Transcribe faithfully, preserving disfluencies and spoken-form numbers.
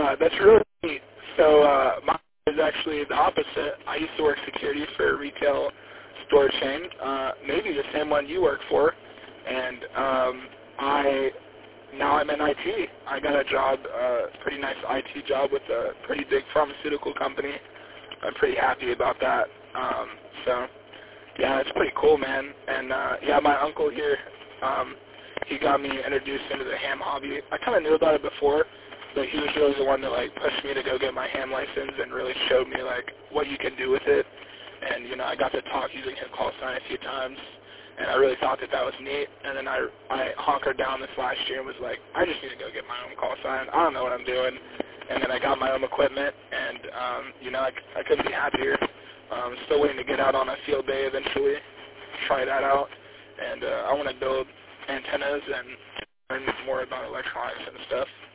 Uh, that's really neat. So uh, mine is actually the opposite. I used to work security for a retail store chain, uh, maybe the same one you work for, and um, I now I'm in I T. I got a job, a uh, pretty nice I T job with a pretty big pharmaceutical company. I'm pretty happy about that. Um, so, yeah, it's pretty cool, man. And, uh, yeah, my uncle here, um, he got me introduced into the ham hobby. I kind of knew about it before, but he was really the one that, like, pushed me to go get my ham license and really showed me, like, what you can do with it. And, you know, I got to talk using his call sign a few times, and I really thought that that was neat. And then I, I hunkered down this last year and was like, I just need to go get my own call sign. I don't know what I'm doing. And then I got my own equipment, and, um, you know, I, I couldn't be happier. Um, still waiting to get out on a field day eventually, try that out. And uh, I want to build antennas and learn more about electronics and stuff.